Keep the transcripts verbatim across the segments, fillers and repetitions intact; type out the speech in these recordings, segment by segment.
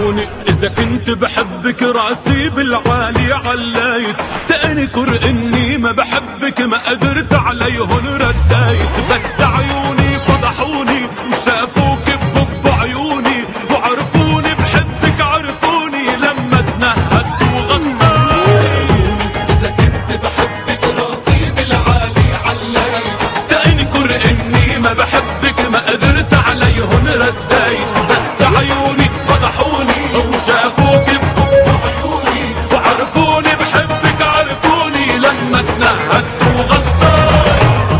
عيوني إذا كنت بحبك راسي بالعالي علايت، تأنكر إني ما بحبك ما قدرت عليهن ردايت. بس عيوني فضحوني وشافوك ببب عيوني، وعرفوني بحبك عرفوني لما تنهدت وغصاي. إذا كنت بحبك راسي بالعالي علايت، تأنكر إني ما بحبك ما قدرت عليهن ردايت. بس عيوني فضحوني وشافوك ببب عيوني، وعرفوني بحبك عرفوني لما تنهدت وغصاي.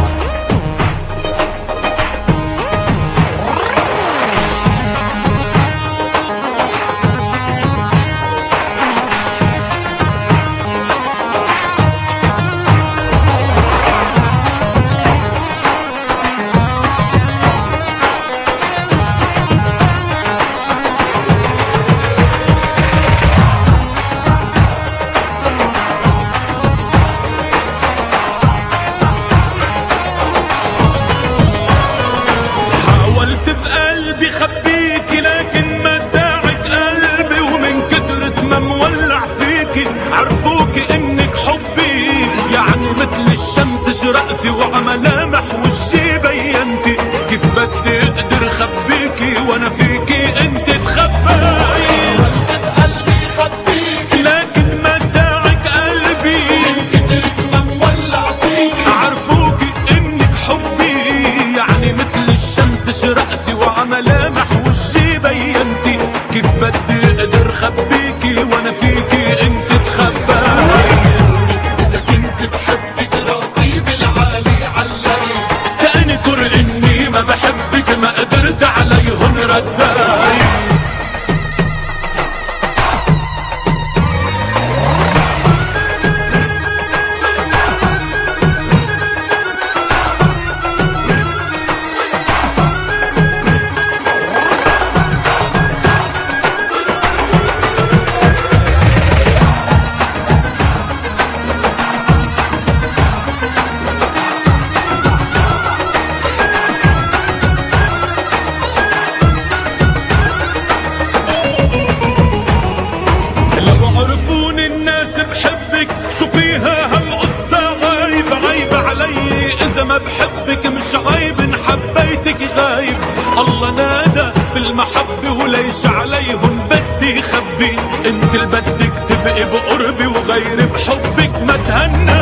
بقلبي خبيكي لكن مساعك قلبي، ومن كترة ما مولع فيكي عرفوكي انك حبي. يعني مثل الشمس شرقتي وعملامح وشي بينتي، كيف بدي اقدر خبيكي وانا فيكي انت تخباي. بقلبي خبيكي لكن مساعك قلبي، من كترة ما مولع فيكي عرفوكي انك حبي. يعني مثل الشمس شرقتي وعملامح وشي بينتي، كيف بدي اقدر خبيكي وانا فيكي انت تخباي. اذا كنت بحبك راسي بالعالي علاي، تأنكر اني ما بحبك ما قدرت عليهن رداي. شو فيها هالقصة غايب؟ عيب علي إذا ما بحبك، مش عيب إن حبيتك غايب. الله نادى بالمحبة وليش عليهن بدي خبي. انت اللي بدك تبقي بقربي وغيري بحبك ما تهنى.